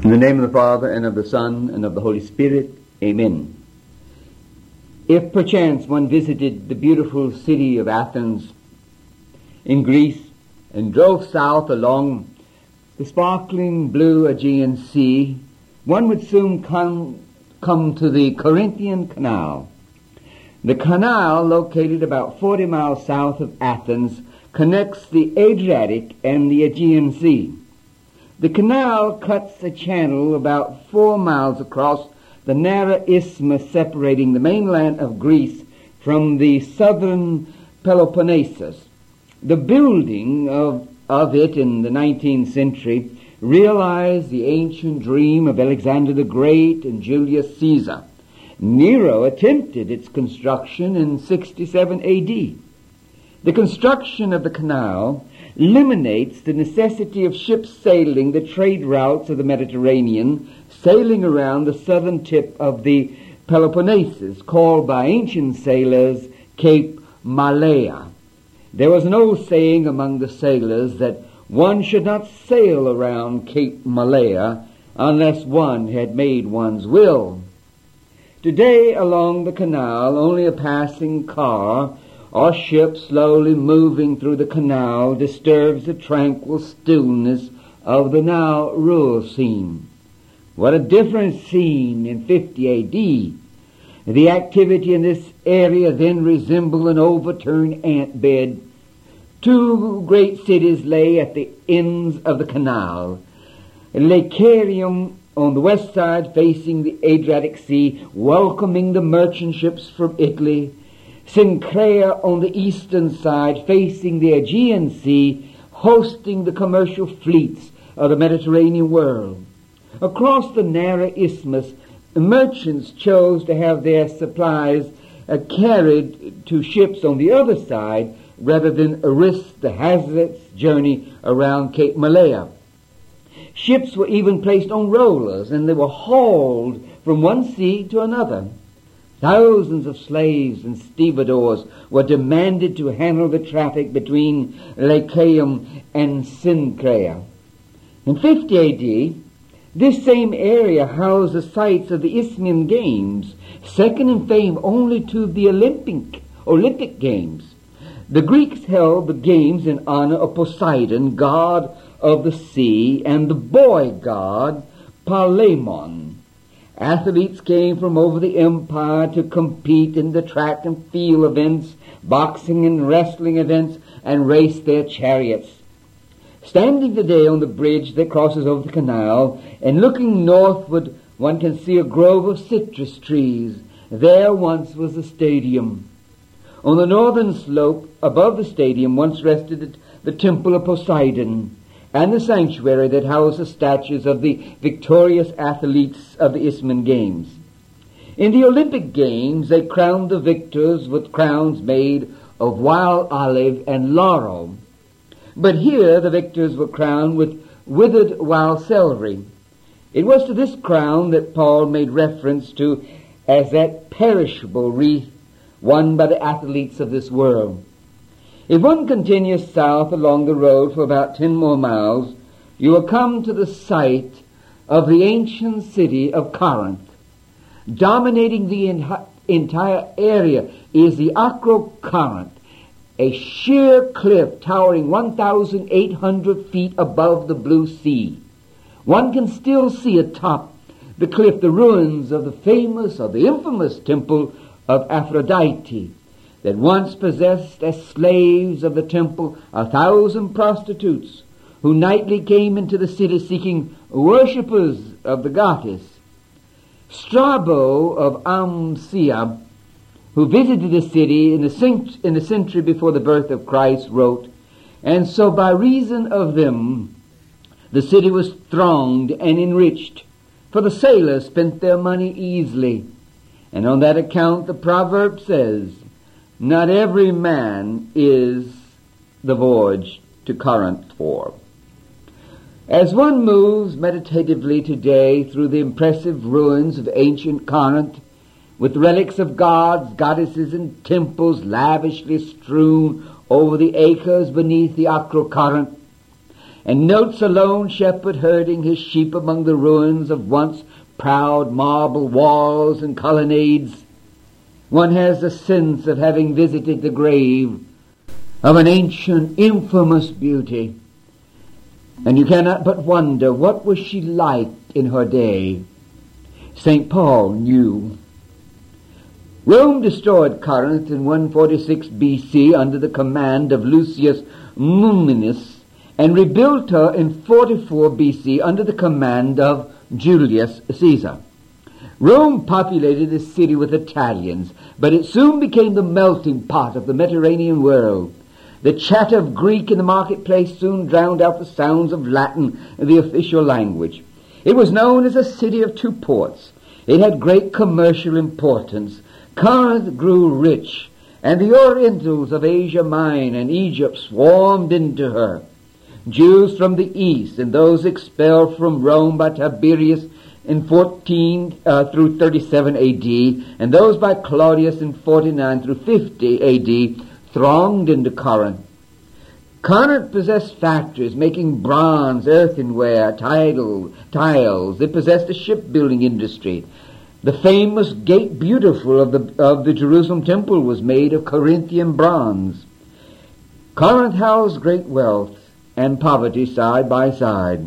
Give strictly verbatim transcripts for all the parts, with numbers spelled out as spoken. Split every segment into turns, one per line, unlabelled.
In the name of the Father, and of the Son, and of the Holy Spirit, Amen. If perchance one visited the beautiful city of Athens in Greece and drove south along the sparkling blue Aegean Sea, one would soon come, come to the Corinthian Canal. The canal, located about forty miles south of Athens, connects the Adriatic and the Aegean Sea. The canal cuts a channel about four miles across the narrow isthmus separating the mainland of Greece from the southern Peloponnesus. The building of, of it in the nineteenth century realized the ancient dream of Alexander the Great and Julius Caesar. Nero attempted its construction in sixty-seven A D. The construction of the canal eliminates the necessity of ships sailing the trade routes of the Mediterranean, sailing around the southern tip of the Peloponnesus, called by ancient sailors Cape Malea. There was an old saying among the sailors that one should not sail around Cape Malea unless one had made one's will. Today, along the canal, only a passing car or ship slowly moving through the canal disturbs the tranquil stillness of the now rural scene. What a different scene in fifty A D. The activity in this area then resembled an overturned ant bed. Two great cities lay at the ends of the canal. Lacarium on the west side facing the Adriatic Sea, welcoming the merchant ships from Italy. Cenchrea on the eastern side facing the Aegean Sea, hosting the commercial fleets of the Mediterranean world. Across the narrow isthmus, merchants chose to have their supplies uh, carried to ships on the other side rather than risk the hazardous journey around Cape Malea. Ships were even placed on rollers, and they were hauled from one sea to another. Thousands of slaves and stevedores were demanded to handle the traffic between Lacarium and Cenchrea. In fifty A D, this same area housed the sites of the Isthmian Games, second in fame only to the Olympic, Olympic Games. The Greeks held the games in honor of Poseidon, god of the sea, and the boy god Palemon. Athletes came from over the empire to compete in the track and field events, boxing and wrestling events, and race their chariots. Standing today on the bridge that crosses over the canal and looking northward, one can see a grove of citrus trees. There once was the stadium. On the northern slope above the stadium once rested the temple of Poseidon, and the sanctuary that housed the statues of the victorious athletes of the Isthmian Games. In the Olympic Games, they crowned the victors with crowns made of wild olive and laurel. But here the victors were crowned with withered wild celery. It was to this crown that Paul made reference to as that perishable wreath won by the athletes of this world. If one continues south along the road for about ten more miles, you will come to the site of the ancient city of Corinth. Dominating the en- entire area is the Acrocorinth, a sheer cliff towering one thousand eight hundred feet above the blue sea. One can still see atop the cliff the ruins of the famous or the infamous temple of Aphrodite, that once possessed as slaves of the temple a thousand prostitutes who nightly came into the city seeking worshippers of the goddess. Strabo of Amcia, who visited the city in the, cent- in the century before the birth of Christ, wrote, "And so by reason of them the city was thronged and enriched, for the sailors spent their money easily. And on that account the proverb says, not every man is the voyage to Corinth for." As one moves meditatively today through the impressive ruins of ancient Corinth, with relics of gods, goddesses, and temples lavishly strewn over the acres beneath the Acrocorinth, and notes a lone shepherd herding his sheep among the ruins of once proud marble walls and colonnades, one has a sense of having visited the grave of an ancient, infamous beauty. And you cannot but wonder, what was she like in her day? Saint Paul knew. Rome destroyed Corinth in one forty-six B C under the command of Lucius Mummius, and rebuilt her in forty-four B C under the command of Julius Caesar. Rome populated the city with Italians, but it soon became the melting pot of the Mediterranean world. The chatter of Greek in the marketplace soon drowned out the sounds of Latin, the official language. It was known as a city of two ports. It had great commercial importance. Corinth grew rich, and the Orientals of Asia Minor and Egypt swarmed into her. Jews from the east and those expelled from Rome by Tiberius in fourteen uh, through thirty-seven A D, and those by Claudius in forty-nine through fifty A D, thronged into Corinth. Corinth possessed factories making bronze, earthenware, tidal, tiles. It possessed a shipbuilding industry. The famous Gate Beautiful of the, of the Jerusalem temple was made of Corinthian bronze. Corinth housed great wealth and poverty side by side.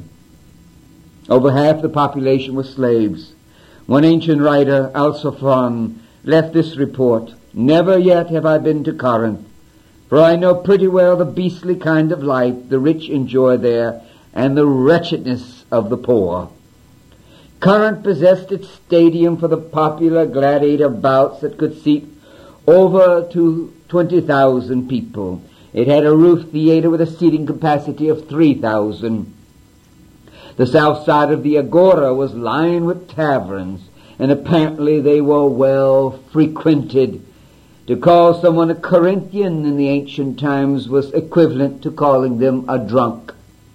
Over half the population were slaves. One ancient writer, Alciphron, left this report: "Never yet have I been to Corinth, for I know pretty well the beastly kind of life the rich enjoy there, and the wretchedness of the poor." Corinth possessed its stadium for the popular gladiator bouts that could seat over to twenty thousand people. It had a roof theater with a seating capacity of three thousand. The south side of the agora was lined with taverns, and apparently they were well frequented. To call someone a Corinthian in the ancient times was equivalent to calling them a drunk.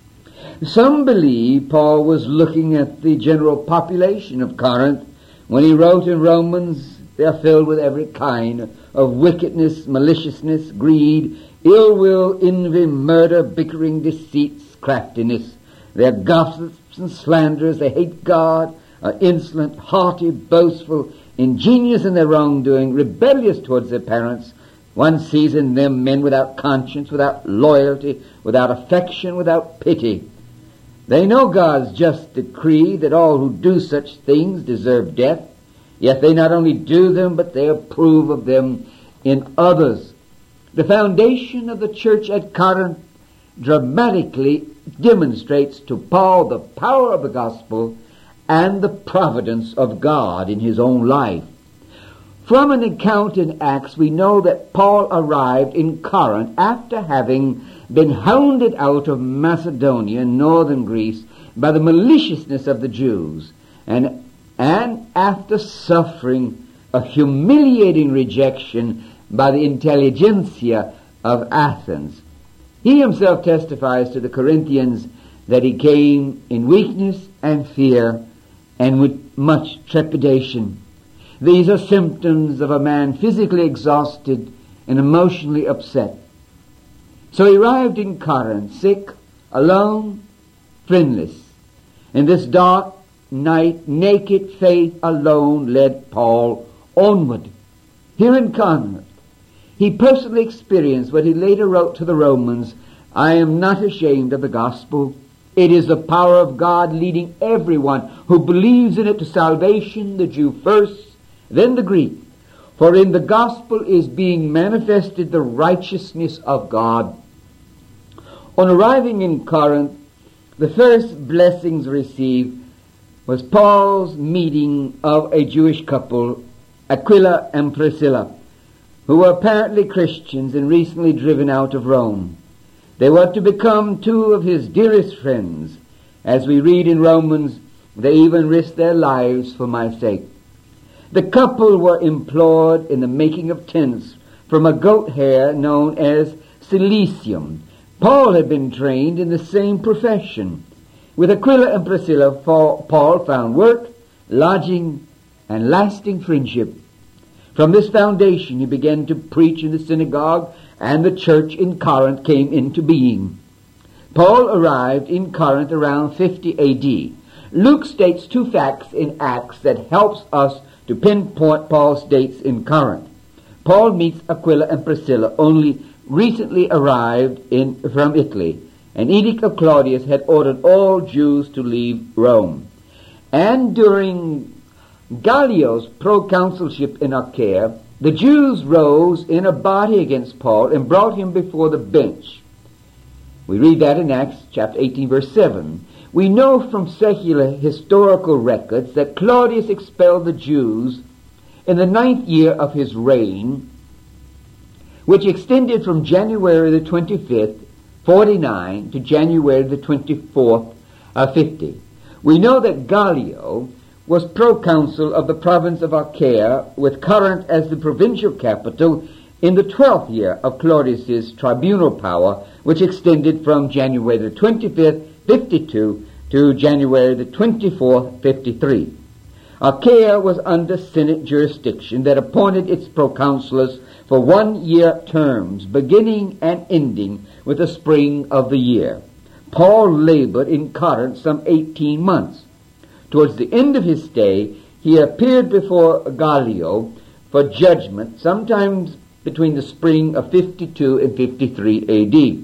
Some believe Paul was looking at the general population of Corinth when he wrote in Romans, "They are filled with every kind of wickedness, maliciousness, greed, ill will, envy, murder, bickering, deceits, craftiness. They are gossips and slanderers. They hate God, are insolent, haughty, boastful, ingenious in their wrongdoing, rebellious towards their parents. One sees in them men without conscience, without loyalty, without affection, without pity. They know God's just decree that all who do such things deserve death, yet they not only do them, but they approve of them in others." The foundation of the church at Corinth dramatically demonstrates to Paul the power of the gospel and the providence of God in his own life. From an account in Acts, we know that Paul arrived in Corinth after having been hounded out of Macedonia, northern Greece, by the maliciousness of the Jews, and, and after suffering a humiliating rejection by the intelligentsia of Athens. He himself testifies to the Corinthians that he came in weakness and fear and with much trepidation. These are symptoms of a man physically exhausted and emotionally upset. So he arrived in Corinth, sick, alone, friendless. In this dark night, naked faith alone led Paul onward. Here in Corinth, he personally experienced what he later wrote to the Romans: "I am not ashamed of the gospel. It is the power of God leading everyone who believes in it to salvation, the Jew first, then the Greek. For in the gospel is being manifested the righteousness of God." On arriving in Corinth, the first blessings received was Paul's meeting of a Jewish couple, Aquila and Priscilla, who were apparently Christians and recently driven out of Rome. They were to become two of his dearest friends. As we read in Romans, they even risked their lives for my sake. The couple were employed in the making of tents from a goat hair known as silicium. Paul had been trained in the same profession. With Aquila and Priscilla, Paul found work, lodging, and lasting friendship. From this foundation he began to preach in the synagogue, and the church in Corinth came into being. Paul arrived in Corinth around fifty A D. Luke states two facts in Acts that helps us to pinpoint Paul's dates in Corinth. Paul meets Aquila and Priscilla, only recently arrived in from Italy. An edict of Claudius had ordered all Jews to leave Rome. And during Gallio's proconsulship in Achaia, the Jews rose in a body against Paul and brought him before the bench. We read that in Acts chapter eighteen, verse seven. We know from secular historical records that Claudius expelled the Jews in the ninth year of his reign, which extended from January the twenty-fifth, forty-nine, to January the twenty-fourth, uh, fifty. We know that Gallio was proconsul of the province of Achaia, with Corinth as the provincial capital, in the twelfth year of Claudius's tribunal power, which extended from January the twenty-fifth, fifty-two, to January the twenty-fourth, fifty-three. Achaia was under Senate jurisdiction that appointed its proconsuls for one-year terms, beginning and ending with the spring of the year. Paul labored in Corinth some eighteen months. Towards the end of his stay, he appeared before Gallio for judgment, sometimes between the spring of fifty-two and fifty-three A D.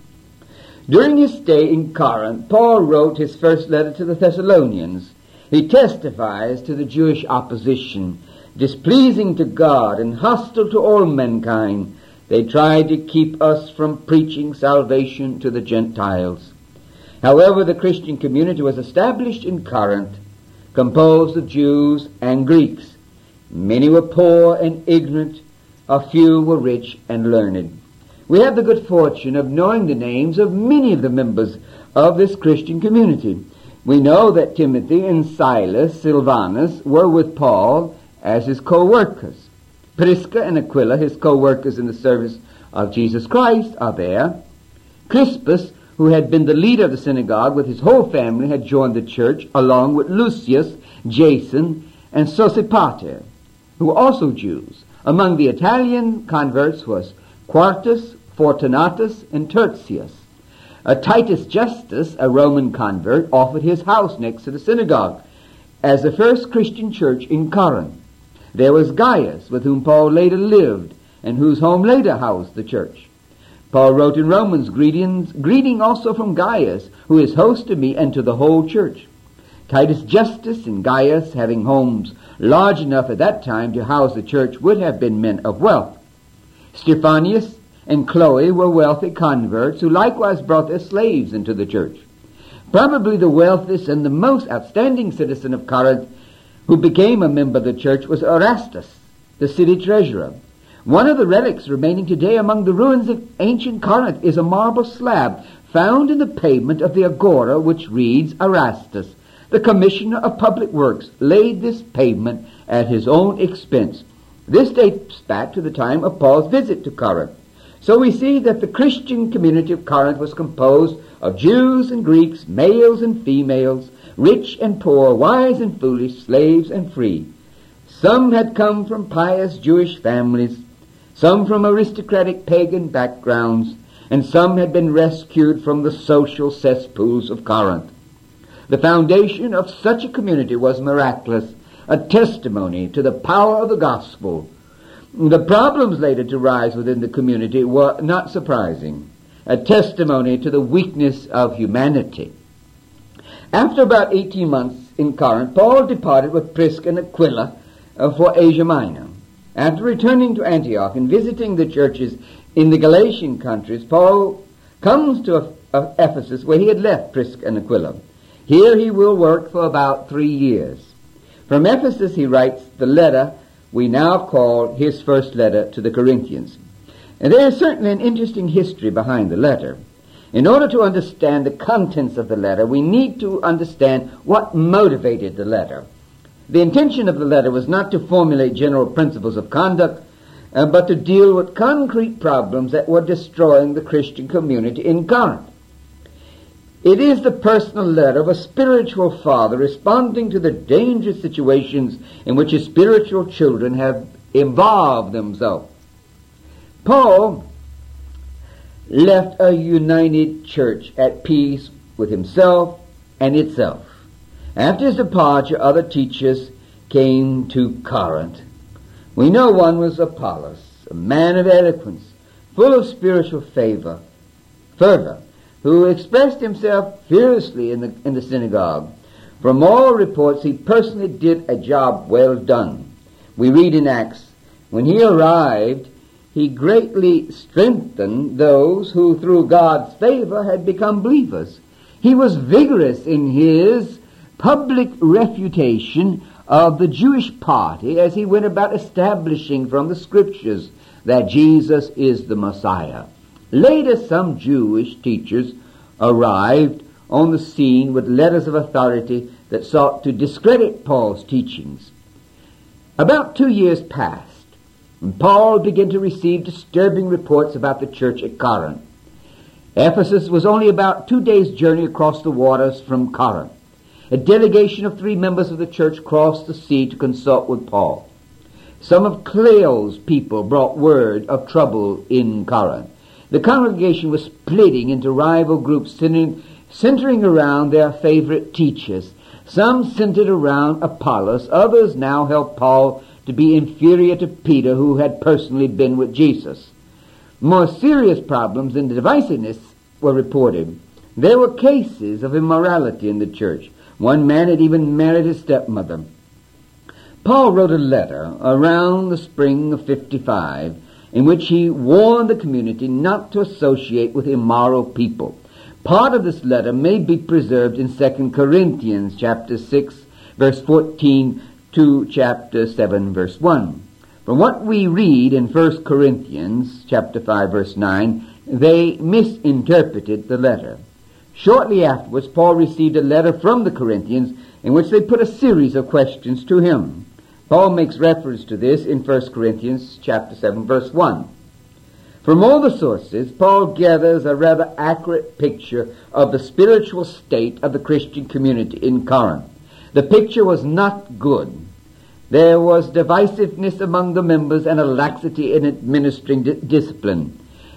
During his stay in Corinth, Paul wrote his first letter to the Thessalonians. He testifies to the Jewish opposition, displeasing to God and hostile to all mankind. They tried to keep us from preaching salvation to the Gentiles. However, the Christian community was established in Corinth, composed of Jews and Greeks. Many were poor and ignorant, a few were rich and learned. We have the good fortune of knowing the names of many of the members of this Christian community. We know that Timothy and Silas, Silvanus, were with Paul as his co-workers. Prisca and Aquila, his co-workers in the service of Jesus Christ, are there. Crispus, who had been the leader of the synagogue with his whole family, had joined the church, along with Lucius, Jason, and Sosipater, who were also Jews. Among the Italian converts was Quartus, Fortunatus, and Tertius. Uh, Titus Justus, a Roman convert, offered his house next to the synagogue as the first Christian church in Corinth. There was Gaius, with whom Paul later lived, and whose home later housed the church. Paul wrote in Romans, greetings, greeting also from Gaius, who is host to me and to the whole church. Titus Justus and Gaius, having homes large enough at that time to house the church, would have been men of wealth. Stephanius and Chloe were wealthy converts who likewise brought their slaves into the church. Probably the wealthiest and the most outstanding citizen of Corinth who became a member of the church was Erastus, the city treasurer. One of the relics remaining today among the ruins of ancient Corinth is a marble slab found in the pavement of the agora, which reads, Erastus, the commissioner of public works, laid this pavement at his own expense. This dates back to the time of Paul's visit to Corinth. So we see that the Christian community of Corinth was composed of Jews and Greeks, males and females, rich and poor, wise and foolish, slaves and free. Some had come from pious Jewish families, some from aristocratic pagan backgrounds, and some had been rescued from the social cesspools of Corinth. The foundation of such a community was miraculous, a testimony to the power of the gospel. The problems later to rise within the community were not surprising, a testimony to the weakness of humanity. After about eighteen months in Corinth, Paul departed with Prisca and Aquila uh, for Asia Minor. After returning to Antioch and visiting the churches in the Galatian countries, Paul comes to uh, Ephesus, where he had left Prisca and Aquila. Here he will work for about three years. From Ephesus he writes the letter we now call his first letter to the Corinthians. And there is certainly an interesting history behind the letter. In order to understand the contents of the letter, we need to understand what motivated the letter. The intention of the letter was not to formulate general principles of conduct, uh, but to deal with concrete problems that were destroying the Christian community in Corinth. It is the personal letter of a spiritual father responding to the dangerous situations in which his spiritual children have involved themselves. Paul left a united church at peace with himself and itself. After his departure, other teachers came to Corinth. We know one was Apollos, a man of eloquence, full of spiritual favor, fervor, who expressed himself fiercely in the, in the synagogue. From all reports, he personally did a job well done. We read in Acts, when he arrived, he greatly strengthened those who through God's favor had become believers. He was vigorous in his public refutation of the Jewish party as he went about establishing from the Scriptures that Jesus is the Messiah. Later, some Jewish teachers arrived on the scene with letters of authority that sought to discredit Paul's teachings. About two years passed, and Paul began to receive disturbing reports about the church at Corinth. Ephesus was only about two days' journey across the waters from Corinth. A delegation of three members of the church crossed the sea to consult with Paul. Some of Cleo's people brought word of trouble in Corinth. The congregation was splitting into rival groups, centering, centering around their favorite teachers. Some centered around Apollos. Others now held Paul to be inferior to Peter, who had personally been with Jesus. More serious problems and divisiveness were reported. There were cases of immorality in the church. One man had even married his stepmother. Paul wrote a letter around the spring of fifty-five in which he warned the community not to associate with immoral people. Part of this letter may be preserved in Second Corinthians chapter six, verse fourteen to chapter seven, verse one. From what we read in First Corinthians chapter five, verse nine, they misinterpreted the letter. Shortly afterwards, Paul received a letter from the Corinthians in which they put a series of questions to him. Paul makes reference to this in First Corinthians chapter seven, verse one. From all the sources, Paul gathers a rather accurate picture of the spiritual state of the Christian community in Corinth. The picture was not good. There was divisiveness among the members and a laxity in administering di- discipline.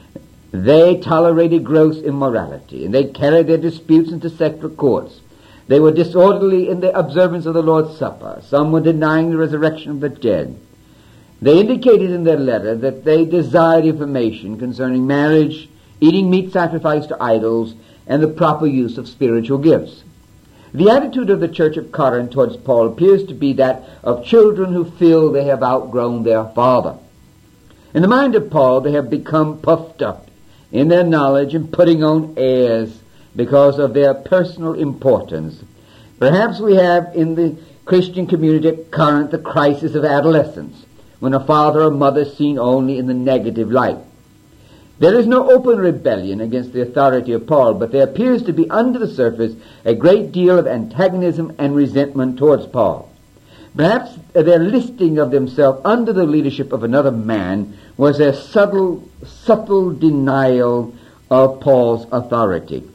They tolerated gross immorality, and they carried their disputes into secular courts. They were disorderly in the observance of the Lord's Supper. Some were denying the resurrection of the dead. They indicated in their letter that they desired information concerning marriage, eating meat sacrificed to idols, and the proper use of spiritual gifts. The attitude of the church of Corinth towards Paul appears to be that of children who feel they have outgrown their father. In the mind of Paul, they have become puffed up in their knowledge and putting on airs because of their personal importance. Perhaps we have in the Christian community at Corinth the crisis of adolescence, when a father or mother is seen only in the negative light. There is no open rebellion against the authority of Paul, but there appears to be under the surface a great deal of antagonism and resentment towards Paul. Perhaps their listing of themselves under the leadership of another man was a subtle, subtle denial of Paul's authority.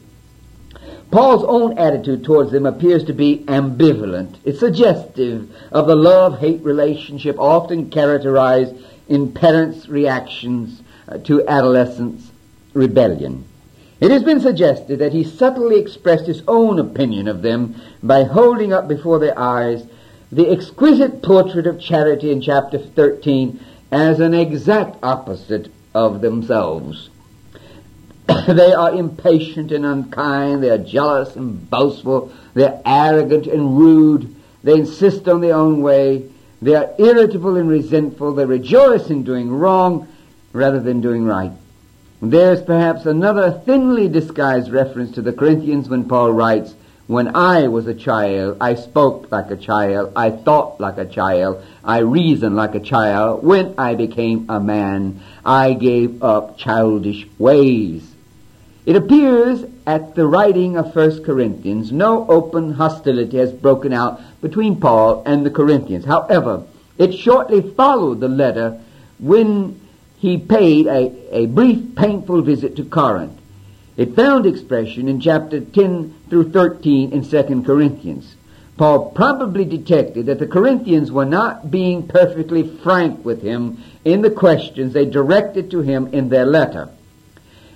Paul's own attitude towards them appears to be ambivalent. It's suggestive of the love-hate relationship often characterized in parents' reactions to adolescents' rebellion. It has been suggested that he subtly expressed his own opinion of them by holding up before their eyes the exquisite portrait of charity in chapter thirteen as an exact opposite of themselves. They are impatient and unkind, they are jealous and boastful, they are arrogant and rude, they insist on their own way, they are irritable and resentful, they rejoice in doing wrong rather than doing right. There's perhaps another thinly disguised reference to the Corinthians when Paul writes, "When I was a child, I spoke like a child, I thought like a child, I reasoned like a child. When I became a man, I gave up childish ways." It appears at the writing of First Corinthians, no open hostility has broken out between Paul and the Corinthians. However, it shortly followed the letter when he paid a, a brief, painful visit to Corinth. It found expression in chapter ten through thirteen in Second Corinthians. Paul probably detected that the Corinthians were not being perfectly frank with him in the questions they directed to him in their letter.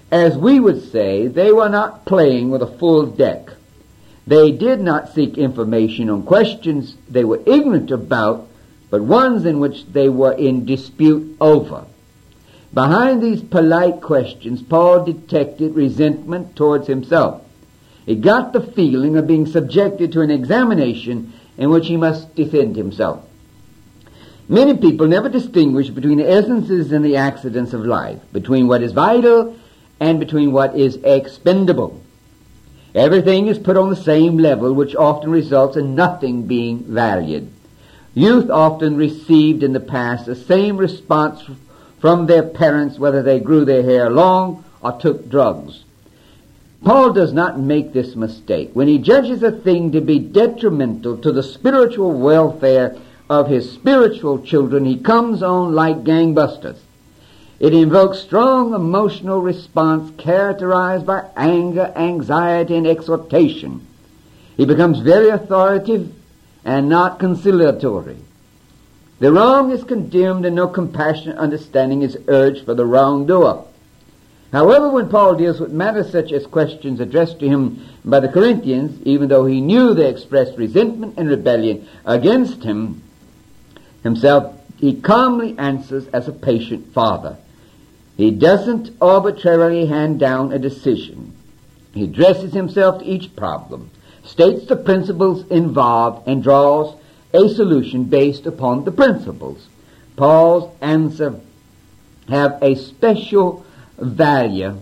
As we would say, they were not playing with a full deck. They did not seek information on questions they were ignorant about, but ones in which they were in dispute over. Behind these polite questions, Paul detected resentment towards himself. He got the feeling of being subjected to an examination in which he must defend himself. Many people never distinguish between the essences and the accidents of life, between what is vital and between what is expendable. Everything is put on the same level, which often results in nothing being valued. Youth often received in the past the same response from their parents, whether they grew their hair long or took drugs. Paul does not make this mistake. When he judges a thing to be detrimental to the spiritual welfare of his spiritual children, he comes on like gangbusters. It invokes strong emotional response characterized by anger, anxiety, and exhortation. He becomes very authoritative and not conciliatory. The wrong is condemned and no compassionate understanding is urged for the wrongdoer. However, when Paul deals with matters such as questions addressed to him by the Corinthians, even though he knew they expressed resentment and rebellion against him himself, he calmly answers as a patient father. He doesn't arbitrarily hand down a decision. He addresses himself to each problem, states the principles involved, and draws a solution based upon the principles. Paul's answers have a special value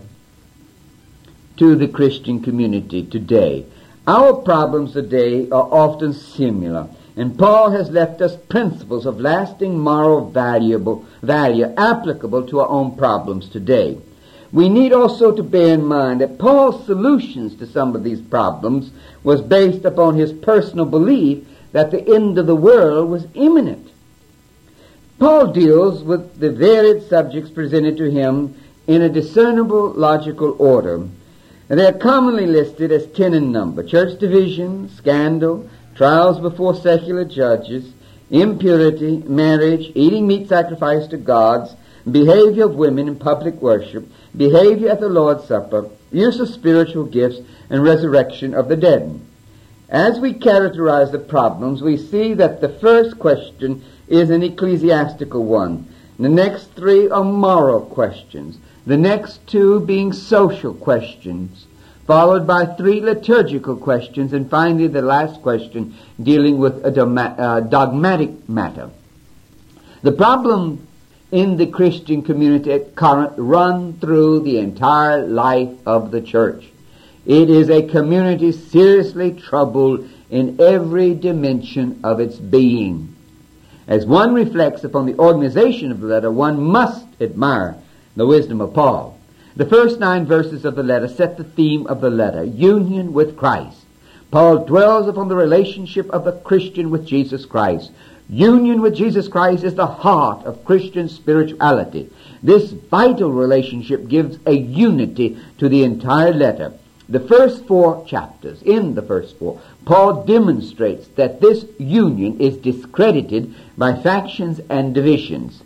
to the Christian community today. Our problems today are often similar, and Paul has left us principles of lasting moral valuable value applicable to our own problems today. We need also to bear in mind that Paul's solutions to some of these problems was based upon his personal belief that the end of the world was imminent. Paul deals with the varied subjects presented to him in a discernible logical order. And they are commonly listed as ten in number: church division, scandal, trials before secular judges, impurity, marriage, eating meat sacrificed to gods, behavior of women in public worship, behavior at the Lord's Supper, use of spiritual gifts, and resurrection of the dead. As we characterize the problems, we see that the first question is an ecclesiastical one. The next three are moral questions. The next two being social questions, followed by three liturgical questions, and finally the last question dealing with a dogma- uh, dogmatic matter. The problem in the Christian community at Corinth run through the entire life of the church. It is a community seriously troubled in every dimension of its being. As one reflects upon the organization of the letter, one must admire the wisdom of Paul. The first nine verses of the letter set the theme of the letter, union with Christ. Paul dwells upon the relationship of the Christian with Jesus Christ. Union with Jesus Christ is the heart of Christian spirituality. This vital relationship gives a unity to the entire letter. The first four chapters, in the first four, Paul demonstrates that this union is discredited by factions and divisions.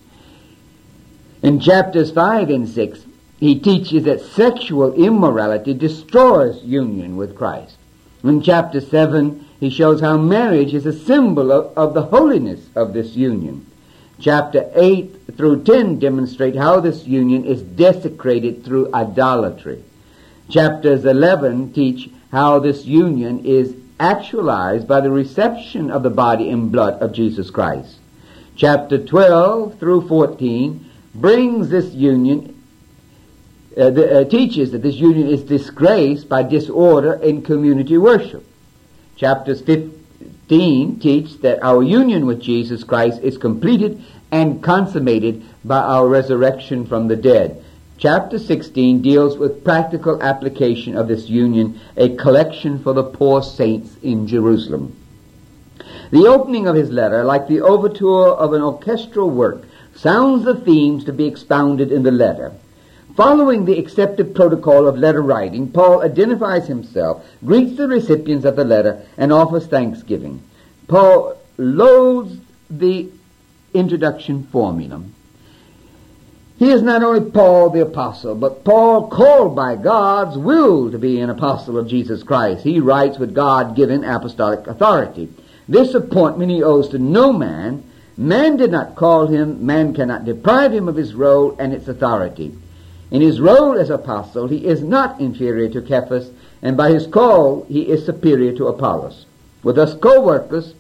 In chapters five and six, he teaches that sexual immorality destroys union with Christ. In chapter seven, he shows how marriage is a symbol of, of the holiness of this union. Chapter eight through ten demonstrate how this union is desecrated through idolatry. Chapters eleven teach how this union is actualized by the reception of the body and blood of Jesus Christ. Chapter twelve through fourteen brings this union, uh, the, uh, teaches that this union is disgraced by disorder in community worship. Chapters fifteen teach that our union with Jesus Christ is completed and consummated by our resurrection from the dead. Chapter sixteen deals with practical application of this union, a collection for the poor saints in Jerusalem. The opening of his letter, like the overture of an orchestral work, sounds the themes to be expounded in the letter. Following the accepted protocol of letter writing, Paul identifies himself, greets the recipients of the letter, and offers thanksgiving. Paul loads the introduction formula. He is not only Paul the apostle, but Paul called by God's will to be an apostle of Jesus Christ. He writes with God-given apostolic authority. This appointment he owes to no man. Man did not call him. Man cannot deprive him of his role and its authority. In his role as apostle, he is not inferior to Cephas, and by his call, he is superior to Apollos. With us co-workers,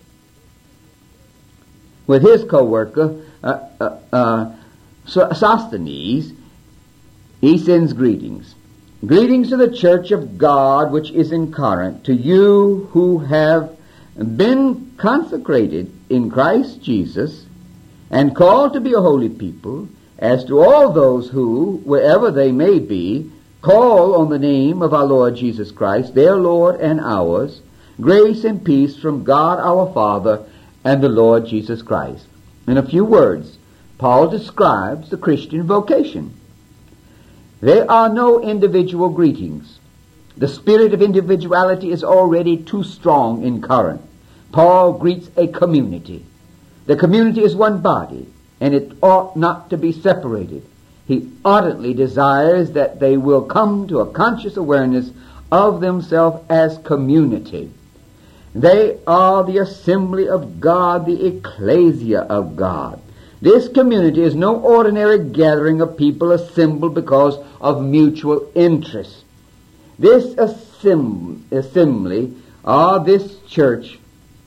with his co-worker, uh, uh, uh, Sosthenes, he sends greetings. Greetings to the church of God which is in Corinth, to you who have been consecrated in Christ Jesus and called to be a holy people, as to all those who, wherever they may be, call on the name of our Lord Jesus Christ, their Lord and ours, grace and peace from God our Father and the Lord Jesus Christ. In a few words, Paul describes the Christian vocation. There are no individual greetings. The spirit of individuality is already too strong in Corinth. Paul greets a community. The community is one body, and it ought not to be separated. He ardently desires that they will come to a conscious awareness of themselves as community. They are the assembly of God, the ecclesia of God. This community is no ordinary gathering of people assembled because of mutual interest. This assemb- assembly, or this church,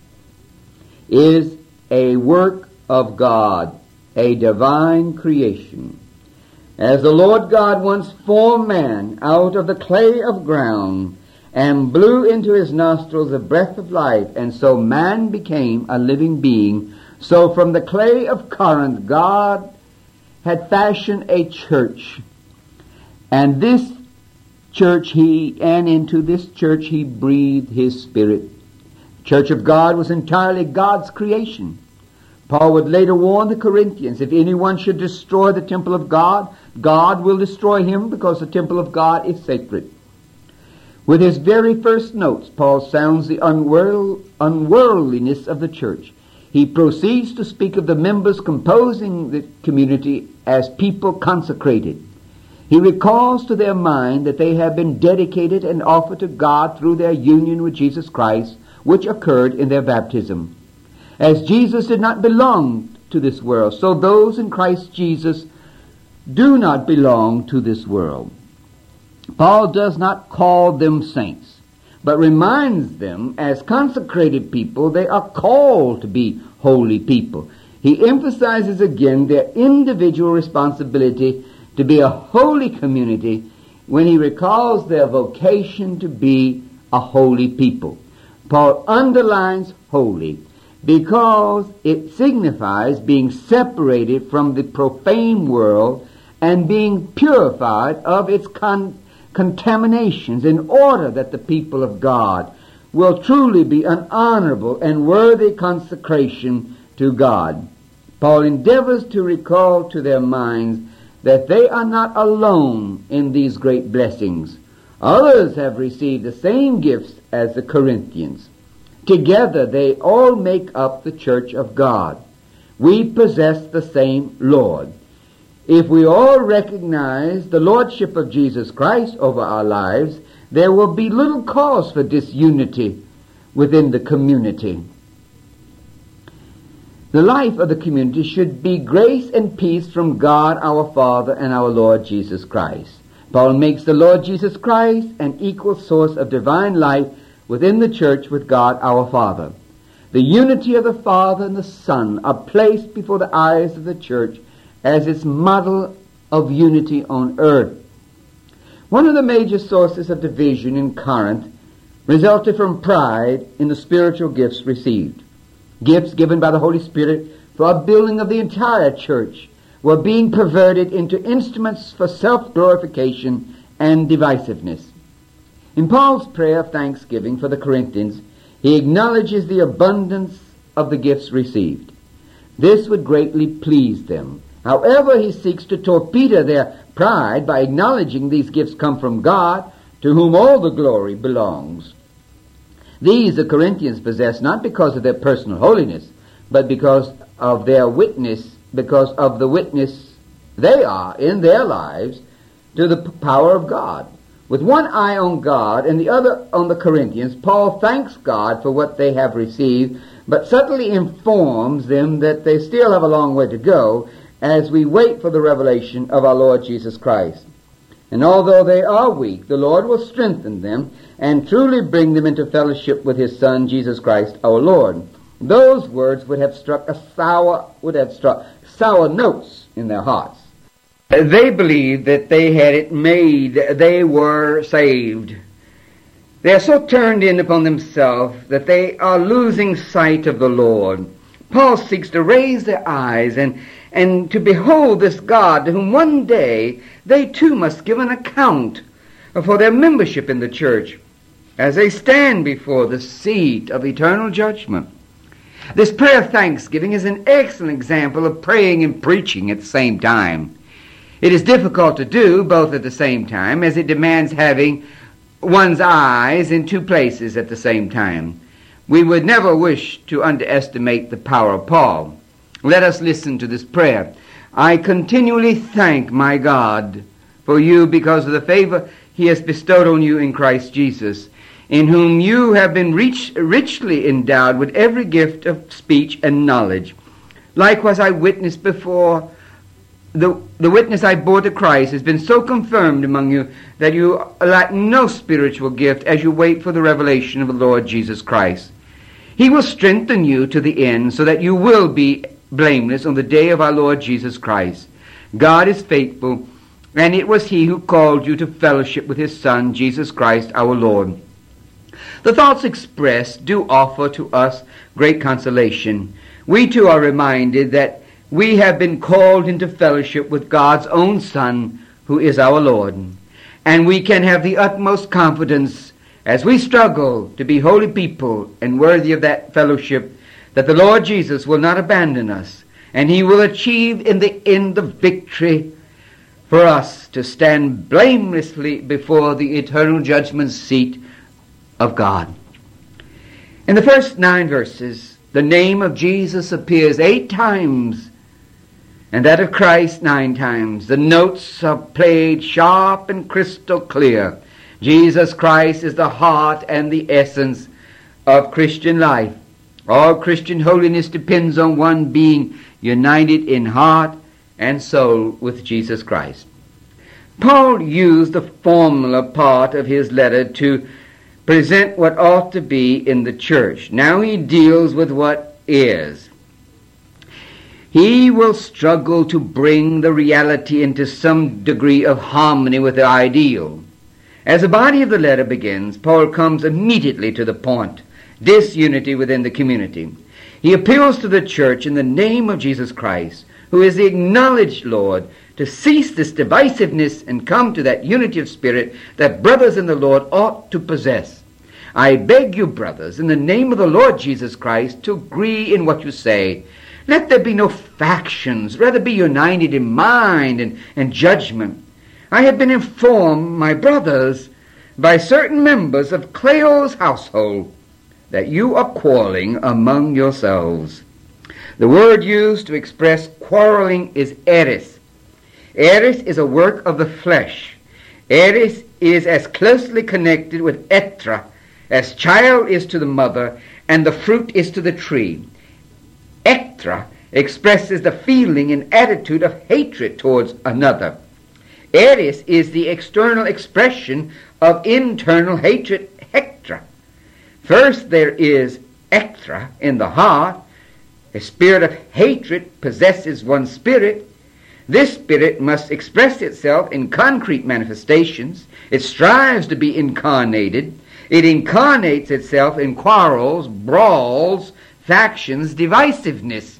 is a work of God, a divine creation. As the Lord God once formed man out of the clay of ground and blew into his nostrils the breath of life, and so man became a living being, so from the clay of Corinth God had fashioned a church. And this church he, and into this church he breathed his Spirit. The church of God was entirely God's creation. Paul would later warn the Corinthians, if anyone should destroy the temple of God, God will destroy him, because the temple of God is sacred. With his very first notes, Paul sounds the unworld, unworldliness of the church. He proceeds to speak of the members composing the community as people consecrated. He recalls to their mind that they have been dedicated and offered to God through their union with Jesus Christ, which occurred in their baptism. As Jesus did not belong to this world, so those in Christ Jesus do not belong to this world. Paul does not call them saints, but reminds them as consecrated people they are called to be holy people. He emphasizes again their individual responsibility to be a holy community when he recalls their vocation to be a holy people. Paul underlines holy because it signifies being separated from the profane world and being purified of its con- contaminations in order that the people of God will truly be an honorable and worthy consecration to God. Paul endeavors to recall to their minds that they are not alone in these great blessings. Others have received the same gifts as the Corinthians. Together they all make up the church of God. We possess the same Lord. If we all recognize the lordship of Jesus Christ over our lives, there will be little cause for disunity within the community. The life of the community should be grace and peace from God our Father and our Lord Jesus Christ. Paul makes the Lord Jesus Christ an equal source of divine life within the church with God our Father. The unity of the Father and the Son are placed before the eyes of the church as its model of unity on earth. One of the major sources of division in Corinth resulted from pride in the spiritual gifts received. Gifts given by the Holy Spirit for a building of the entire church were being perverted into instruments for self-glorification and divisiveness. In Paul's prayer of thanksgiving for the Corinthians, he acknowledges the abundance of the gifts received. This would greatly please them. However, he seeks to torpedo their pride by acknowledging these gifts come from God, to whom all the glory belongs. These the Corinthians possess not because of their personal holiness, but because of their witness, because of the witness they are, in their lives, to the p- power of God. With one eye on God and the other on the Corinthians, Paul thanks God for what they have received, but subtly informs them that they still have a long way to go as we wait for the revelation of our Lord Jesus Christ. And although they are weak, the Lord will strengthen them and truly bring them into fellowship with His Son, Jesus Christ, our Lord. Those words would have struck a sour, would have struck sour notes in their hearts. They believed that they had it made. They were saved. They are so turned in upon themselves that they are losing sight of the Lord. Paul seeks to raise their eyes and, and to behold this God to whom one day they too must give an account for their membership in the church as they stand before the seat of eternal judgment. This prayer of thanksgiving is an excellent example of praying and preaching at the same time. It is difficult to do both at the same time, as it demands having one's eyes in two places at the same time. We would never wish to underestimate the power of Paul. Let us listen to this prayer. I continually thank my God for you because of the favor He has bestowed on you in Christ Jesus, in whom you have been rich, richly endowed with every gift of speech and knowledge. Likewise I witnessed before The, the witness I bore to Christ has been so confirmed among you that you lack no spiritual gift as you wait for the revelation of the Lord Jesus Christ. He will strengthen you to the end so that you will be blameless on the day of our Lord Jesus Christ. God is faithful, and it was He who called you to fellowship with His Son, Jesus Christ our Lord. The thoughts expressed do offer to us great consolation. We too are reminded that we have been called into fellowship with God's own Son, who is our Lord. And we can have the utmost confidence as we struggle to be holy people and worthy of that fellowship, that the Lord Jesus will not abandon us, and He will achieve in the end the victory for us to stand blamelessly before the eternal judgment seat of God. In the first nine verses, the name of Jesus appears eight times, and that of Christ nine times. The notes are played sharp and crystal clear. Jesus Christ is the heart and the essence of Christian life. All Christian holiness depends on one being united in heart and soul with Jesus Christ. Paul used the formula part of his letter to present what ought to be in the church. Now he deals with what is. He will struggle to bring the reality into some degree of harmony with the ideal. As the body of the letter begins, Paul comes immediately to the point: disunity within the community. He appeals to the church in the name of Jesus Christ, who is the acknowledged Lord, to cease this divisiveness and come to that unity of spirit that brothers in the Lord ought to possess. I beg you, brothers, in the name of the Lord Jesus Christ, to agree in what you say. Let there be no factions, rather be united in mind and, and judgment. I have been informed, my brothers, by certain members of Cleo's household, that you are quarreling among yourselves. The word used to express quarreling is eris. Eris is a work of the flesh. Eris is as closely connected with etra as child is to the mother and the fruit is to the tree. Ectra expresses the feeling and attitude of hatred towards another. Eris is the external expression of internal hatred, hectra. First there is ectra in the heart. A spirit of hatred possesses one's spirit. This spirit must express itself in concrete manifestations. It strives to be incarnated. It incarnates itself in quarrels, brawls, factions, divisiveness.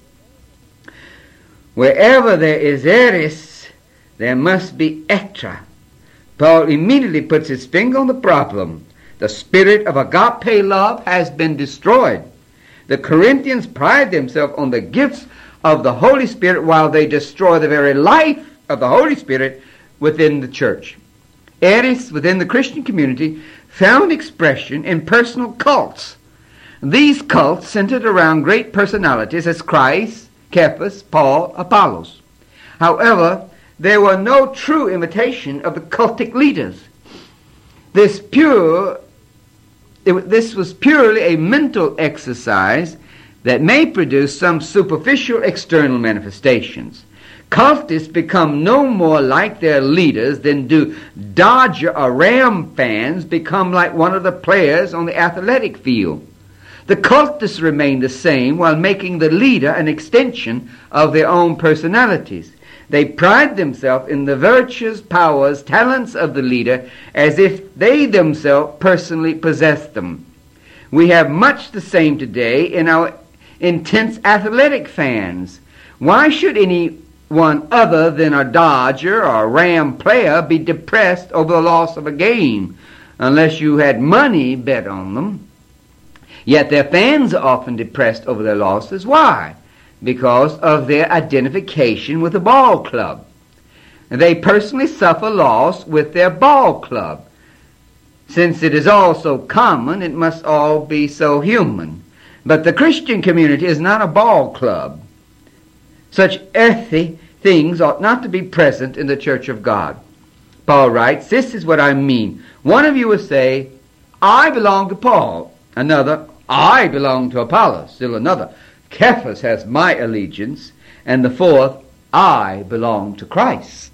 Wherever there is eris, there must be etra. Paul immediately puts his finger on the problem. The spirit of agape love has been destroyed. The Corinthians pride themselves on the gifts of the Holy Spirit while they destroy the very life of the Holy Spirit within the church. Eris within the Christian community found expression in personal cults. These cults centered around great personalities as Christ, Cephas, Paul, Apollos. However, there were no true imitation of the cultic leaders. This pure, it, this was purely a mental exercise that may produce some superficial external manifestations. Cultists become no more like their leaders than do Dodger or Ram fans become like one of the players on the athletic field. The cultists remain the same while making the leader an extension of their own personalities. They pride themselves in the virtues, powers, talents of the leader as if they themselves personally possess them. We have much the same today in our intense athletic fans. Why should anyone other than a Dodger or a Ram player be depressed over the loss of a game unless you had money bet on them? Yet their fans are often depressed over their losses. Why? Because of their identification with the ball club. They personally suffer loss with their ball club. Since it is all so common, it must all be so human. But the Christian community is not a ball club. Such earthy things ought not to be present in the church of God. Paul writes, this is what I mean. One of you will say, I belong to Paul. Another, I belong to Apollos. Still another, Cephas has my allegiance. And the fourth, I belong to Christ.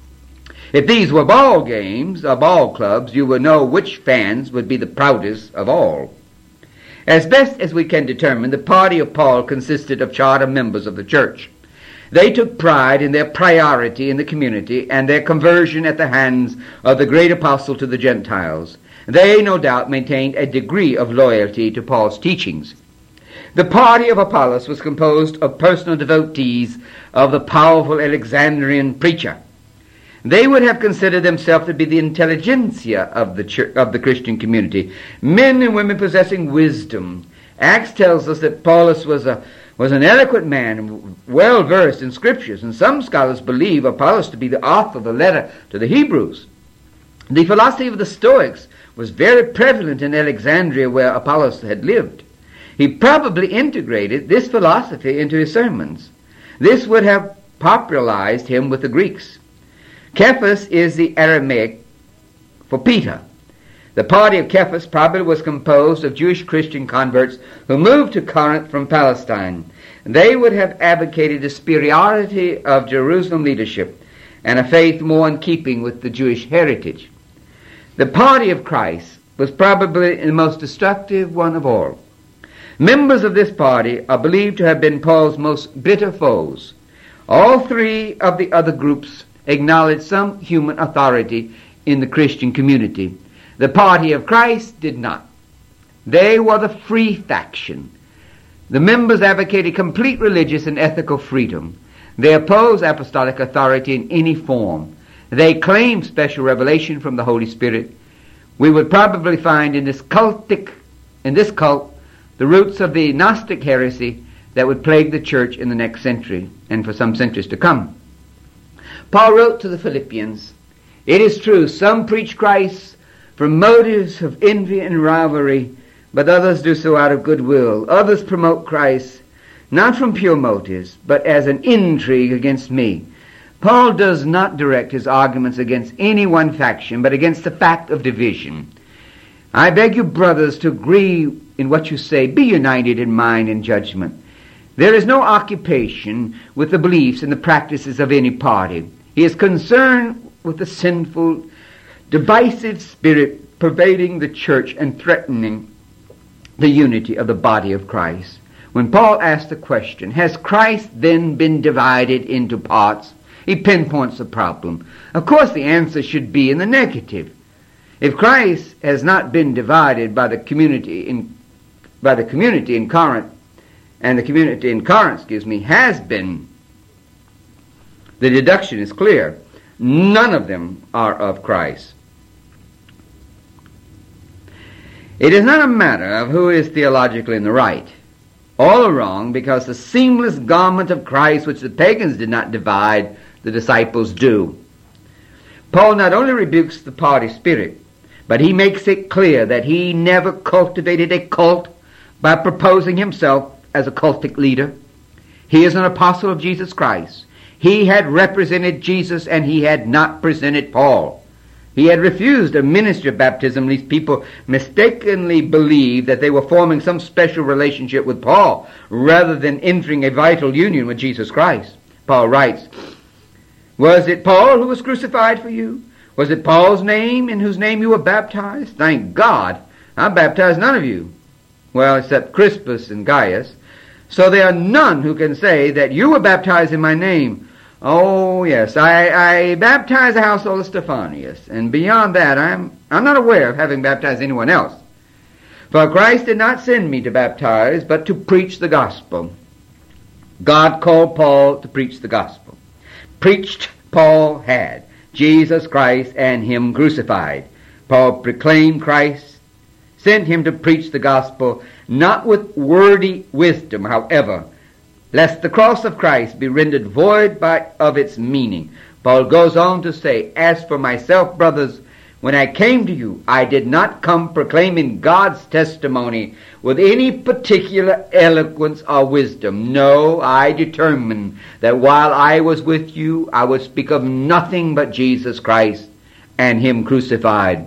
If these were ball games or ball clubs, you would know which fans would be the proudest of all. As best as we can determine, the party of Paul consisted of charter members of the church. They took pride in their priority in the community and their conversion at the hands of the great apostle to the Gentiles. They, no doubt, maintained a degree of loyalty to Paul's teachings. The party of Apollos was composed of personal devotees of the powerful Alexandrian preacher. They would have considered themselves to be the intelligentsia of the church, of the Christian community, men and women possessing wisdom. Acts tells us that Apollos was a was an eloquent man, well versed in scriptures, and some scholars believe Apollos to be the author of the letter to the Hebrews. The philosophy of the Stoics was very prevalent in Alexandria, where Apollos had lived. He probably integrated this philosophy into his sermons. This would have popularized him with the Greeks. Cephas is the Aramaic for Peter. The party of Cephas probably was composed of Jewish Christian converts who moved to Corinth from Palestine. They would have advocated the superiority of Jerusalem leadership and a faith more in keeping with the Jewish heritage. The party of Christ was probably the most destructive one of all. Members of this party are believed to have been Paul's most bitter foes. All three of the other groups acknowledged some human authority in the Christian community. The party of Christ did not. They were the free faction. The members advocated complete religious and ethical freedom. They opposed apostolic authority in any form. They claimed special revelation from the Holy Spirit. We would probably find in this cultic, in this cult, the roots of the Gnostic heresy that would plague the church in the next century and for some centuries to come. Paul wrote to the Philippians, it is true, some preach Christ from motives of envy and rivalry, but others do so out of goodwill. Others promote Christ not from pure motives, but as an intrigue against me. Paul does not direct his arguments against any one faction, but against the fact of division. I beg you, brothers, to agree in what you say. Be united in mind and judgment. There is no occupation with the beliefs and the practices of any party. He is concerned with the sinful, divisive spirit pervading the church and threatening the unity of the body of Christ. When Paul asked the question, has Christ then been divided into parts? He pinpoints the problem. Of course, the answer should be in the negative. If Christ has not been divided by the community in by the community in Corinth, and the community in Corinth, excuse me, has been, the deduction is clear. None of them are of Christ. It is not a matter of who is theologically in the right. All are wrong because the seamless garment of Christ, which the pagans did not divide, the disciples do. Paul not only rebukes the party spirit, but he makes it clear that he never cultivated a cult by proposing himself as a cultic leader. He is an apostle of Jesus Christ. He had represented Jesus and he had not presented Paul. He had refused a ministry of baptism. These people mistakenly believed that they were forming some special relationship with Paul rather than entering a vital union with Jesus Christ. Paul writes, "Was it Paul who was crucified for you? Was it Paul's name in whose name you were baptized? Thank God, I baptized none of you. Well, except Crispus and Gaius. So there are none who can say that you were baptized in my name. Oh, yes, I, I baptized the household of Stephanius, and beyond that, I'm, I'm not aware of having baptized anyone else. For Christ did not send me to baptize, but to preach the gospel." God called Paul to preach the gospel. Preached Paul had Jesus Christ and him crucified. Paul proclaimed Christ, sent him to preach the gospel, not with wordy wisdom, however, lest the cross of Christ be rendered void by, of its meaning. Paul goes on to say, "As for myself, brothers, when I came to you, I did not come proclaiming God's testimony with any particular eloquence or wisdom. No, I determined that while I was with you, I would speak of nothing but Jesus Christ and him crucified.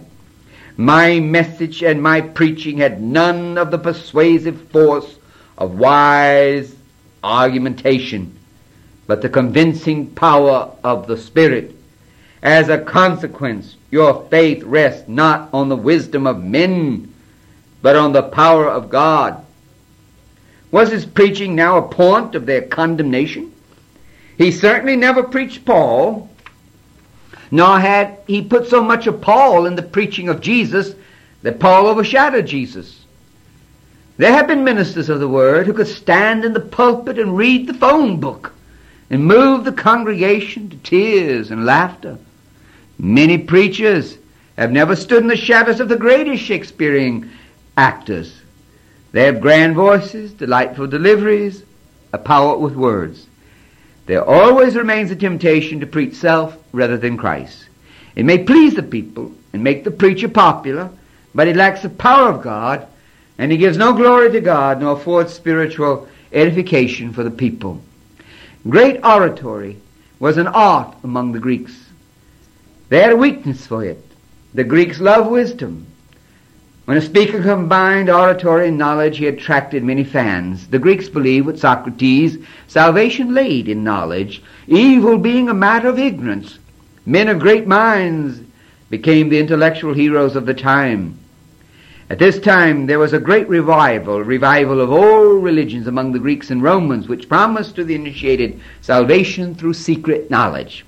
My message and my preaching had none of the persuasive force of wise argumentation, but the convincing power of the Spirit. As a consequence, your faith rests not on the wisdom of men, but on the power of God." Was his preaching now a point of their condemnation? He certainly never preached Paul, nor had he put so much of Paul in the preaching of Jesus that Paul overshadowed Jesus. There have been ministers of the Word who could stand in the pulpit and read the phone book and move the congregation to tears and laughter. Many preachers have never stood in the shadows of the greatest Shakespearean actors. They have grand voices, delightful deliveries, a power with words. There always remains a temptation to preach self rather than Christ. It may please the people and make the preacher popular, but it lacks the power of God, and he gives no glory to God nor affords spiritual edification for the people. Great oratory was an art among the Greeks. They had a weakness for it. The Greeks loved wisdom. When a speaker combined oratory and knowledge, he attracted many fans. The Greeks believed with Socrates, salvation laid in knowledge, evil being a matter of ignorance. Men of great minds became the intellectual heroes of the time. At this time, there was a great revival, revival of all religions among the Greeks and Romans, which promised to the initiated salvation through secret knowledge.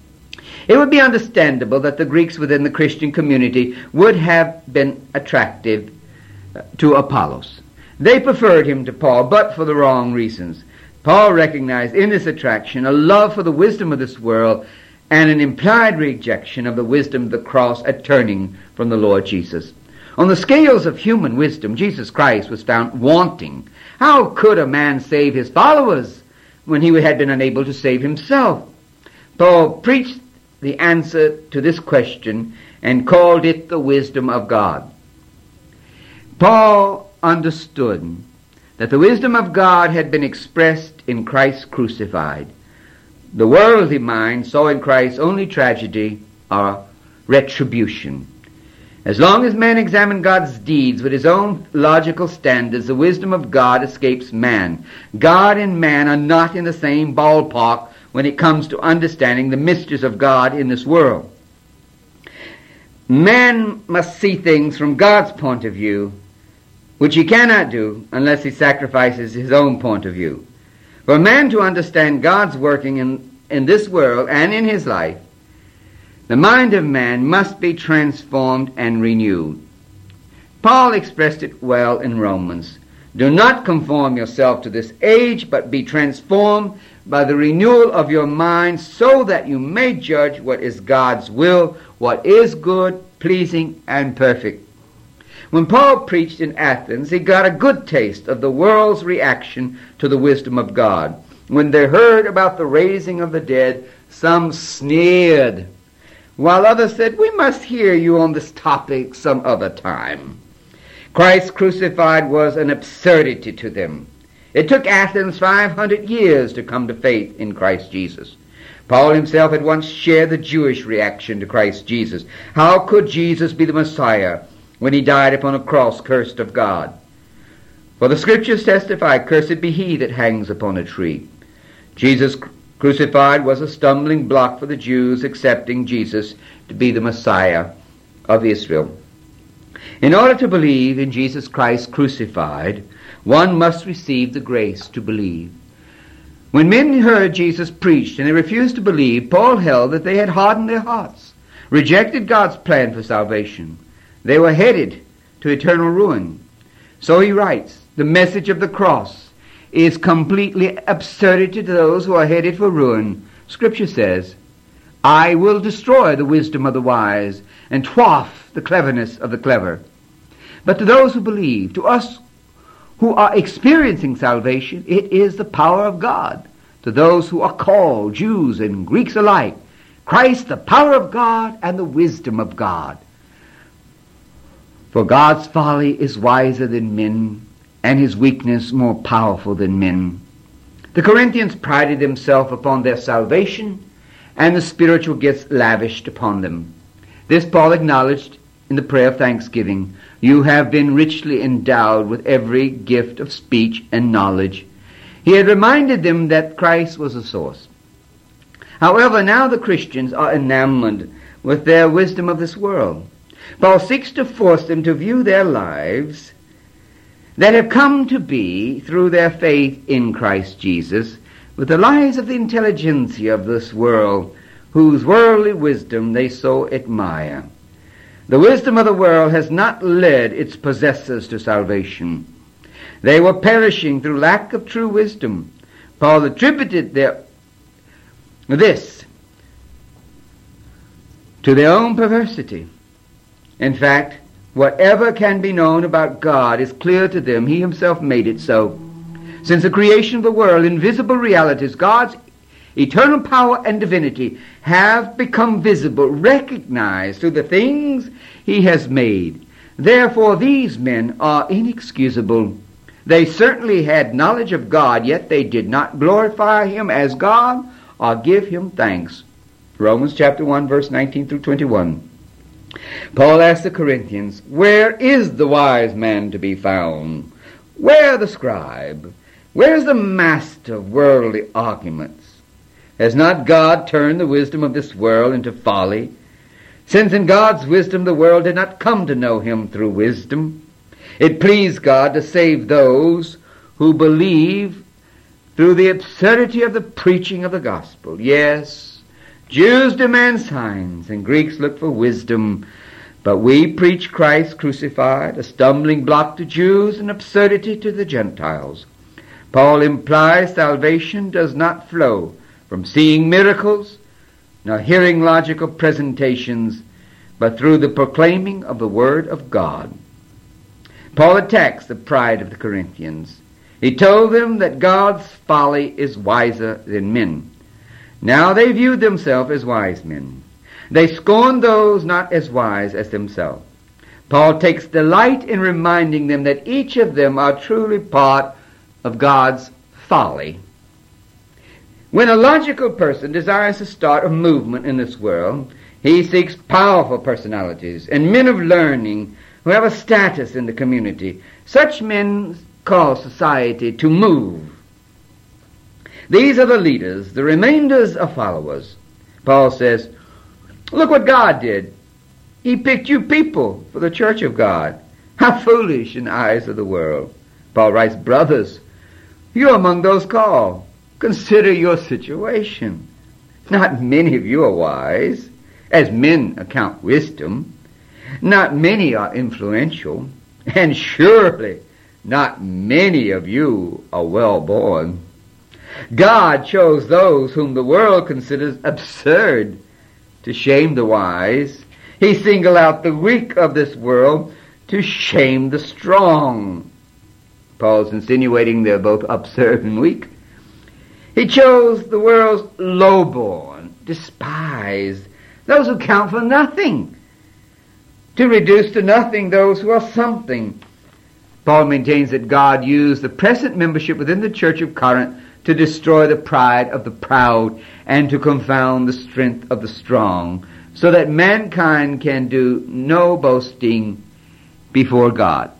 It would be understandable that the Greeks within the Christian community would have been attractive to Apollos. They preferred him to Paul, but for the wrong reasons. Paul recognized in this attraction a love for the wisdom of this world and an implied rejection of the wisdom of the cross at turning from the Lord Jesus. On the scales of human wisdom, Jesus Christ was found wanting. How could a man save his followers when he had been unable to save himself? Paul preached the answer to this question and called it the wisdom of God. Paul understood that the wisdom of God had been expressed in Christ crucified. The worldly mind saw in Christ only tragedy or retribution. As long as man examined God's deeds with his own logical standards, the wisdom of God escapes man. God and man are not in the same ballpark when it comes to understanding the mysteries of God in this world. Man must see things from God's point of view, which he cannot do unless he sacrifices his own point of view. For a man to understand God's working in, in this world and in his life, the mind of man must be transformed and renewed. Paul expressed it well in Romans. Do not conform yourself to this age, but be transformed by the renewal of your mind, so that you may judge what is God's will, what is good, pleasing, and perfect. When Paul preached in Athens, he got a good taste of the world's reaction to the wisdom of God. When they heard about the raising of the dead, some sneered, while others said, "We must hear you on this topic some other time." Christ crucified was an absurdity to them. It took Athens five hundred years to come to faith in Christ Jesus.
Paul himself had once shared the Jewish reaction to Christ Jesus. How could Jesus be the Messiah when he died upon a cross, cursed of God? For the Scriptures testify, cursed be he that hangs upon a tree. Jesus crucified was a stumbling block for the Jews accepting Jesus to be the Messiah of Israel. In order to believe in Jesus Christ crucified, one must receive the grace to believe. When men heard Jesus preached and they refused to believe, Paul held that they had hardened their hearts, rejected God's plan for salvation. They were headed to eternal ruin. So he writes, the message of the cross is completely absurdity to those who are headed for ruin. Scripture says, I will destroy the wisdom of the wise and thwart the cleverness of the clever. But to those who believe, to us who are experiencing salvation, it is the power of God. To those who are called, Jews and Greeks alike, Christ, the power of God and the wisdom of God. For God's folly is wiser than men, and his weakness more powerful than men. The Corinthians prided themselves upon their salvation, and the spiritual gifts lavished upon them. This Paul acknowledged in the prayer of thanksgiving. You have been richly endowed with every gift of speech and knowledge. He had reminded them that Christ was the source. However, now the Christians are enamored with their wisdom of this world. Paul seeks to force them to view their lives that have come to be through their faith in Christ Jesus with the lives of the intelligentsia of this world, whose worldly wisdom they so admire. The wisdom of the world has not led its possessors to salvation. They were perishing through lack of true wisdom. Paul attributed their, this to their own perversity. In fact, whatever can be known about God is clear to them. He himself made it so. Since the creation of the world, invisible realities, God's eternal power and divinity, have become visible, recognized through the things he has made. Therefore, these men are inexcusable. They certainly had knowledge of God, yet they did not glorify him as God or give him thanks. Romans chapter one, verse nineteen through twenty-one. Paul asked the Corinthians, where is the wise man to be found? Where the scribe? Where is the master of worldly arguments? Has not God turned the wisdom of this world into folly? Since in God's wisdom the world did not come to know him through wisdom, it pleased God to save those who believe through the absurdity of the preaching of the gospel. Yes, Jews demand signs and Greeks look for wisdom, but we preach Christ crucified, a stumbling block to Jews and absurdity to the Gentiles. Paul implies salvation does not flow from seeing miracles, nor hearing logical presentations, but through the proclaiming of the Word of God. Paul attacks the pride of the Corinthians. He told them that God's folly is wiser than men. Now they viewed themselves as wise men. They scorned those not as wise as themselves. Paul takes delight in reminding them that each of them are truly part of God's folly. When a logical person desires to start a movement in this world, he seeks powerful personalities and men of learning who have a status in the community. Such men cause society to move. These are the leaders. The remainders are followers. Paul says, look what God did. He picked you people for the church of God. How foolish in the eyes of the world. Paul writes, brothers, you're among those called. Consider your situation. Not many of you are wise, as men account wisdom. Not many are influential, and surely not many of you are well born. God chose those whom the world considers absurd to shame the wise. He singled out the weak of this world to shame the strong. Paul's insinuating they're both absurd and weak. He chose the world's lowborn, despised, those who count for nothing, to reduce to nothing those who are something. Paul maintains that God used the present membership within the church of Corinth to destroy the pride of the proud and to confound the strength of the strong, so that mankind can do no boasting before God.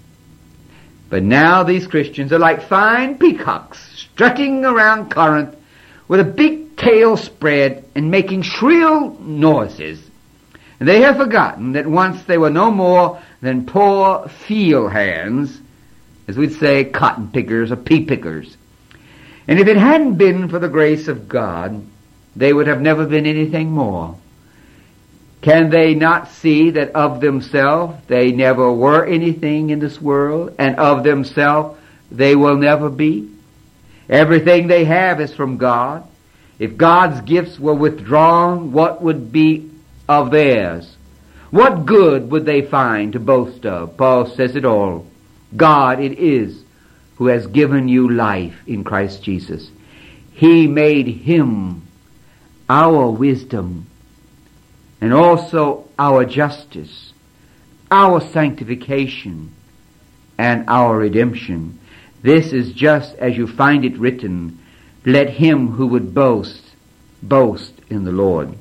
But now these Christians are like fine peacocks strutting around Corinth with a big tail spread and making shrill noises. And they have forgotten that once they were no more than poor field hands, as we'd say, cotton pickers or pea pickers. And if it hadn't been for the grace of God, they would have never been anything more. Can they not see that of themselves they never were anything in this world, and of themselves they will never be? Everything they have is from God. If God's gifts were withdrawn, what would be of theirs? What good would they find to boast of? Paul says it all. God it is who has given you life in Christ Jesus. He made him our wisdom, and also our justice, our sanctification, and our redemption. This is just as you find it written, let him who would boast, boast in the Lord.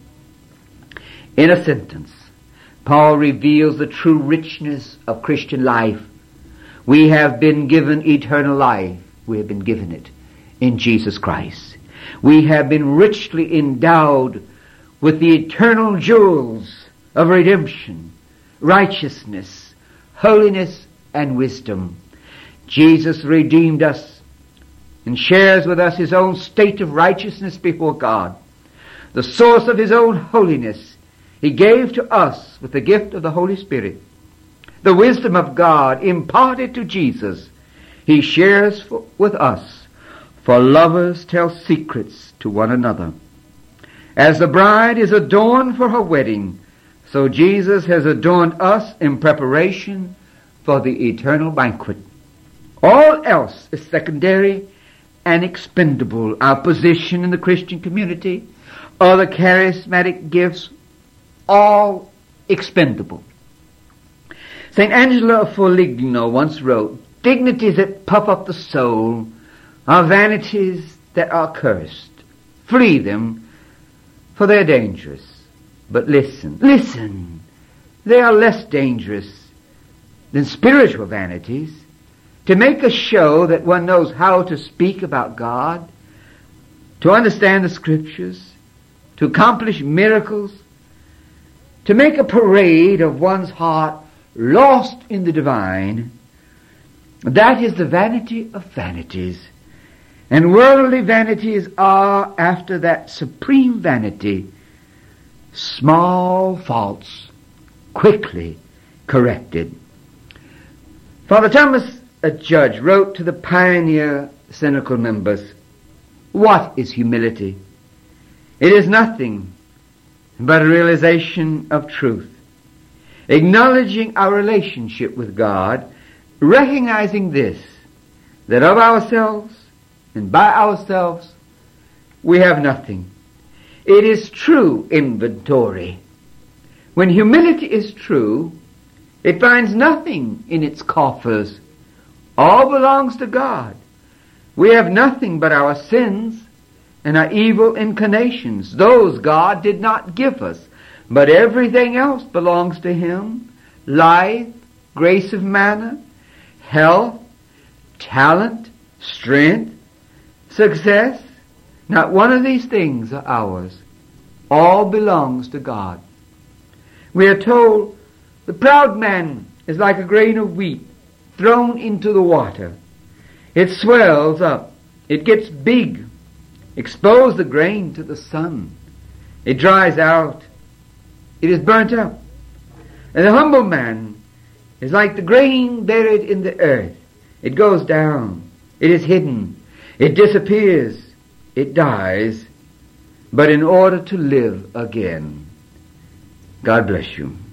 In a sentence, Paul reveals the true richness of Christian life. We have been given eternal life. We have been given it in Jesus Christ. We have been richly endowed with the eternal jewels of redemption, righteousness, holiness, and wisdom. Jesus redeemed us and shares with us his own state of righteousness before God. The source of his own holiness he gave to us with the gift of the Holy Spirit. The wisdom of God imparted to Jesus he shares for, with us, for lovers tell secrets to one another. As the bride is adorned for her wedding, so Jesus has adorned us in preparation for the eternal banquet. All else is secondary and expendable. Our position in the Christian community, other charismatic gifts, all expendable. Saint Angela of Foligno once wrote, dignities that puff up the soul are vanities that are cursed. Flee them, for they're dangerous. But listen, listen, they are less dangerous than spiritual vanities. To make a show that one knows how to speak about God, to understand the Scriptures, to accomplish miracles, to make a parade of one's heart lost in the divine, that is the vanity of vanities. And worldly vanities are, after that supreme vanity, small faults quickly corrected. Father Thomas, a judge, wrote to the pioneer cynical members, what is humility? It is nothing but a realization of truth, acknowledging our relationship with God, recognizing this, that of ourselves and by ourselves we have nothing. It is true inventory. When humility is true, it finds nothing in its coffers. All belongs to God. We have nothing but our sins and our evil inclinations. Those God did not give us, but everything else belongs to him. Life, grace of manner, health, talent, strength, success. Not one of these things are ours. All belongs to God. We are told the proud man is like a grain of wheat thrown into the water. It swells up. It gets big. Expose the grain to the sun. It dries out. It is burnt up. And the humble man is like the grain buried in the earth. It goes down. It is hidden. It disappears. It dies. But in order to live again. God bless you.